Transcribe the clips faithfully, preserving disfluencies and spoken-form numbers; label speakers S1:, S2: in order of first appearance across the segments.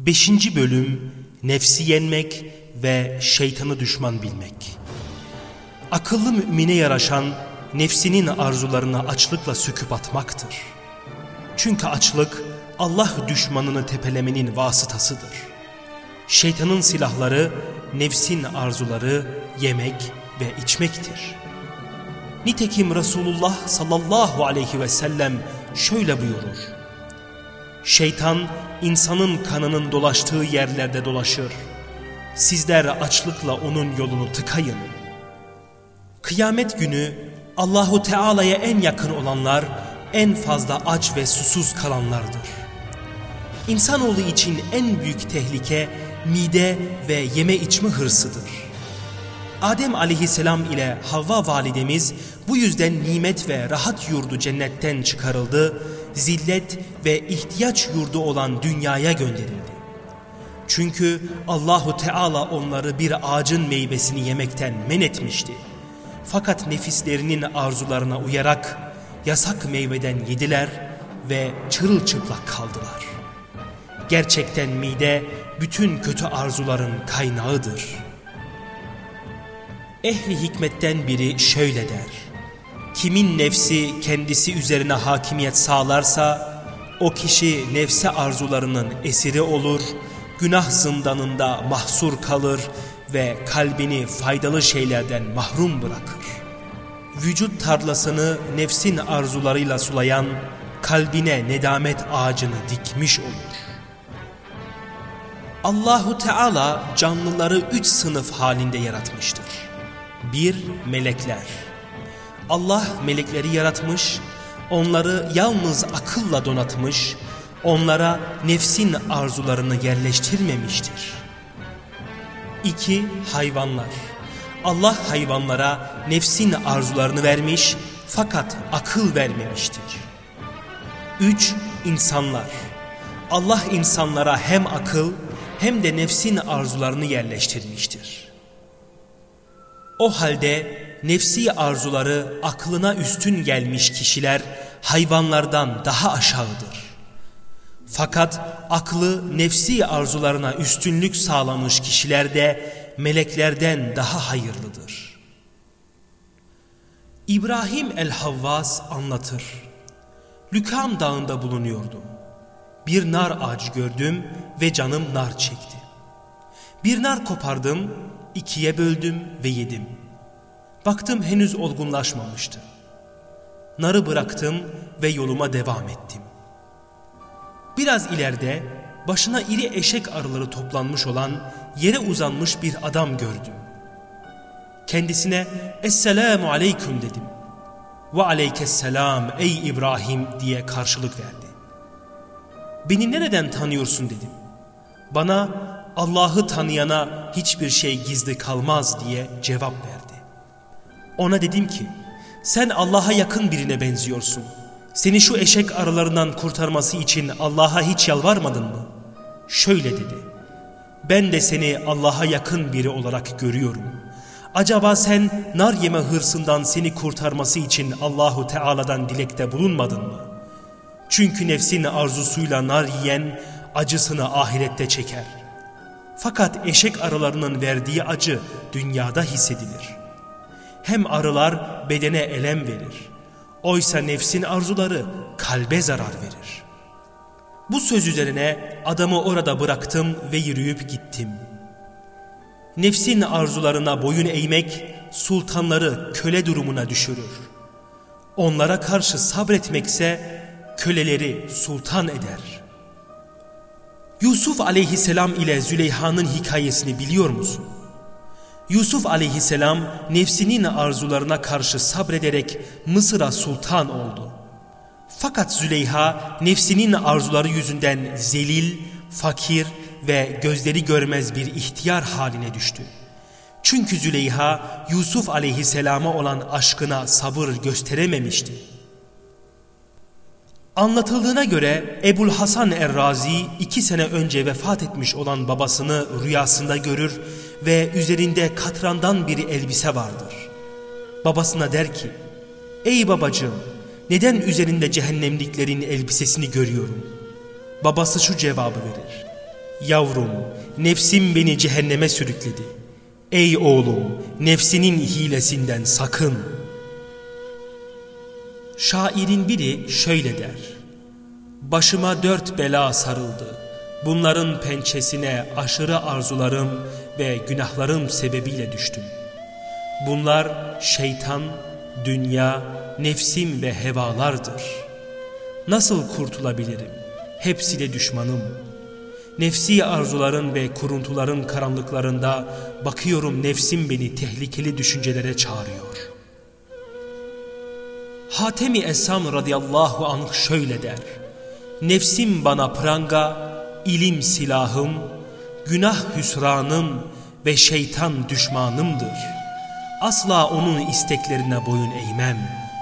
S1: Beşinci bölüm, nefsi yenmek ve şeytanı düşman bilmek. Akıllı mümine yaraşan nefsinin arzularına açlıkla söküp atmaktır. Çünkü açlık Allah düşmanını tepelemenin vasıtasıdır. Şeytanın silahları nefsin arzuları yemek ve içmektir. Nitekim Resulullah sallallahu aleyhi ve sellem şöyle buyurur: şeytan insanın kanının dolaştığı yerlerde dolaşır. Sizler açlıkla onun yolunu tıkayın. Kıyamet günü Allahu Teala'ya en yakın olanlar en fazla aç ve susuz kalanlardır. İnsanoğlu için en büyük tehlike mide ve yeme içme hırsıdır. Adem aleyhisselam ile Havva validemiz bu yüzden nimet ve rahat yurdu cennetten çıkarıldı, zillet ve ihtiyaç yurdu olan dünyaya gönderildi. Çünkü Allahu Teala onları bir ağacın meyvesini yemekten men etmişti. Fakat nefislerinin arzularına uyarak yasak meyveden yediler ve çırılçıplak kaldılar. Gerçekten mide bütün kötü arzuların kaynağıdır. Ehli hikmetten biri şöyle der: kimin nefsi kendisi üzerine hakimiyet sağlarsa o kişi nefsi arzularının esiri olur, günah zindanında mahsur kalır ve kalbini faydalı şeylerden mahrum bırakır. Vücut tarlasını nefsin arzularıyla sulayan kalbine nedamet ağacını dikmiş olur. Allahu Teala canlıları üç sınıf halinde yaratmıştır. Bir, melekler. Allah melekleri yaratmış, onları yalnız akılla donatmış, onlara nefsin arzularını yerleştirmemiştir. İki, hayvanlar. Allah hayvanlara nefsin arzularını vermiş fakat akıl vermemiştir. Üç, insanlar. Allah insanlara hem akıl hem de nefsin arzularını yerleştirmiştir. O halde nefsi arzuları aklına üstün gelmiş kişiler hayvanlardan daha aşağıdır. Fakat aklı nefsi arzularına üstünlük sağlamış kişiler de meleklerden daha hayırlıdır. İbrahim el-Havvas anlatır: Lükam dağında bulunuyordum. Bir nar ağacı gördüm ve canım nar çekti. Bir nar kopardım, ikiye böldüm ve yedim. Baktım henüz olgunlaşmamıştı. Narı bıraktım ve yoluma devam ettim. Biraz ileride başına iri eşek arıları toplanmış olan yere uzanmış bir adam gördüm. Kendisine "Esselamu aleyküm" dedim. "Ve aleykesselam ey İbrahim" diye karşılık verdi. "Beni nereden tanıyorsun?" dedim. Bana "Allah'ı tanıyana hiçbir şey gizli kalmaz" diye cevap verdi. Ona dedim ki "Sen Allah'a yakın birine benziyorsun. Seni şu eşek arılarından kurtarması için Allah'a hiç yalvarmadın mı?" Şöyle dedi: "Ben de seni Allah'a yakın biri olarak görüyorum. Acaba sen nar yeme hırsından seni kurtarması için Allahu Teala'dan dilekte bulunmadın mı? Çünkü nefsin arzusuyla nar yiyen acısını ahirette çeker. Fakat eşek arılarının verdiği acı dünyada hissedilir. Hem arılar bedene elem verir. Oysa nefsin arzuları kalbe zarar verir." Bu söz üzerine adamı orada bıraktım ve yürüyüp gittim. Nefsin arzularına boyun eğmek sultanları köle durumuna düşürür. Onlara karşı sabretmekse köleleri sultan eder. Yusuf aleyhisselam ile Züleyha'nın hikayesini biliyor musun? Yusuf aleyhisselam nefsinin arzularına karşı sabrederek Mısır'a sultan oldu. Fakat Züleyha nefsinin arzuları yüzünden zelil, fakir ve gözleri görmez bir ihtiyar haline düştü. Çünkü Züleyha Yusuf aleyhisselama olan aşkına sabır gösterememişti. Anlatıldığına göre Ebul Hasan Er-Razi iki sene önce vefat etmiş olan babasını rüyasında görür ve üzerinde katrandan bir elbise vardır. Babasına der ki "Ey babacığım, neden üzerinde cehennemliklerin elbisesini görüyorum?" Babası şu cevabı verir: Yavrum, nefsim beni cehenneme sürükledi. Ey oğlum, nefsinin hilesinden sakın. Şairin biri şöyle der: başıma dört bela sarıldı. Bunların pençesine aşırı arzularım ve günahlarım sebebiyle düştüm. Bunlar şeytan, dünya, nefsim ve hevalardır. Nasıl kurtulabilirim? Hepsi de düşmanım. Nefsi arzuların ve kuruntuların karanlıklarında bakıyorum nefsim beni tehlikeli düşüncelere çağırıyor. Hatem-i Esam radıyallahu anh şöyle der: nefsim bana pranga, ilim silahım, günah hüsranım ve şeytan düşmanımdır. Asla onun isteklerine boyun eğmem.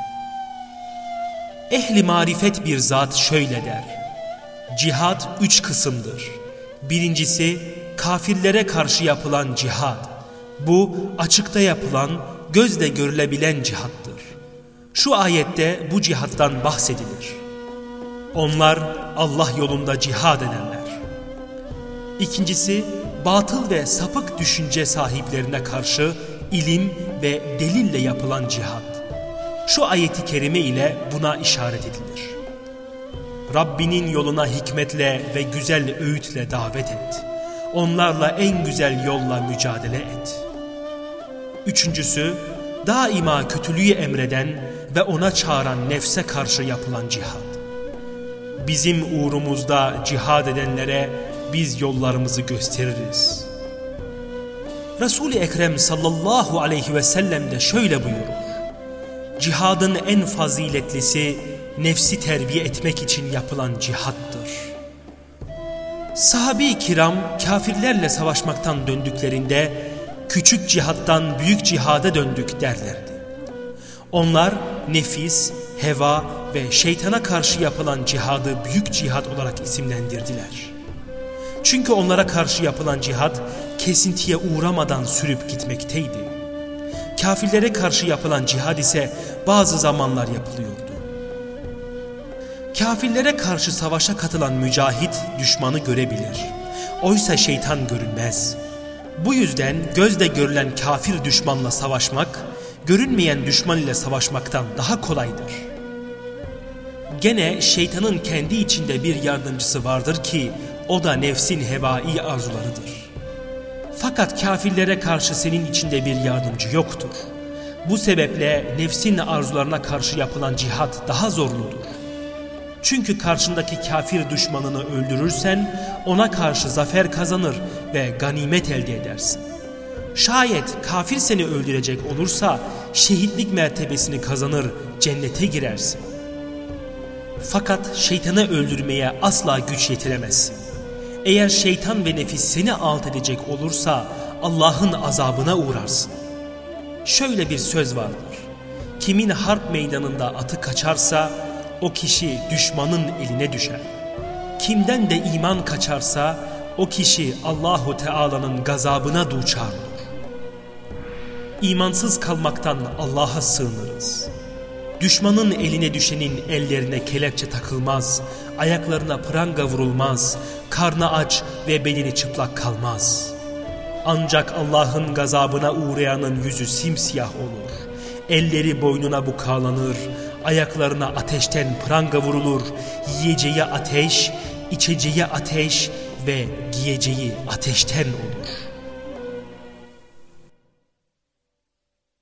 S1: Ehli marifet bir zat şöyle der: cihad üç kısımdır. Birincisi kafirlere karşı yapılan cihad. Bu açıkta yapılan, gözle görülebilen cihattır. Şu ayette bu cihattan bahsedilir. Onlar Allah yolunda cihad edenler. İkincisi batıl ve sapık düşünce sahiplerine karşı ilim ve delille yapılan cihad. Şu ayeti kerime ile buna işaret edilir. Rabbinin yoluna hikmetle ve güzel öğütle davet et. Onlarla en güzel yolla mücadele et. Üçüncüsü, daima kötülüğü emreden ve ona çağıran nefse karşı yapılan cihad. Bizim uğrumuzda cihad edenlere biz yollarımızı gösteririz. Resul-i Ekrem sallallahu aleyhi ve sellem de şöyle buyurur: cihadın en faziletlisi nefsi terbiye etmek için yapılan cihattır. Sahabe-i kiram kafirlerle savaşmaktan döndüklerinde küçük cihattan büyük cihada döndük derlerdi. Onlar nefis, heva ve şeytana karşı yapılan cihadı büyük cihad olarak isimlendirdiler. Çünkü onlara karşı yapılan cihad kesintiye uğramadan sürüp gitmekteydi. Kafirlere karşı yapılan cihad ise bazı zamanlar yapılıyordu. Kafirlere karşı savaşa katılan mücahit düşmanı görebilir. Oysa şeytan görünmez. Bu yüzden gözle görülen kafir düşmanla savaşmak, görünmeyen düşman ile savaşmaktan daha kolaydır. Gene şeytanın kendi içinde bir yardımcısı vardır ki o da nefsin hevai arzularıdır. Fakat kafirlere karşı senin içinde bir yardımcı yoktur. Bu sebeple nefsin arzularına karşı yapılan cihat daha zorludur. Çünkü karşındaki kafir düşmanını öldürürsen ona karşı zafer kazanır ve ganimet elde edersin. Şayet kafir seni öldürecek olursa şehitlik mertebesini kazanır, cennete girersin. Fakat şeytanı öldürmeye asla güç yetiremezsin. Eğer şeytan ve nefis seni alt edecek olursa Allah'ın azabına uğrarsın. Şöyle bir söz vardır: kimin harp meydanında atı kaçarsa o kişi düşmanın eline düşer. Kimden de iman kaçarsa o kişi Allahu Teala'nın gazabına duçar olur. İmansız kalmaktan Allah'a sığınırız. Düşmanın eline düşenin ellerine kelepçe takılmaz, ayaklarına pranga vurulmaz, karnı aç ve bedeni çıplak kalmaz. Ancak Allah'ın gazabına uğrayanın yüzü simsiyah olur. Elleri boynuna bukalanır, ayaklarına ateşten pranga vurulur, yiyeceği ateş, içeceği ateş ve giyeceği ateşten olur.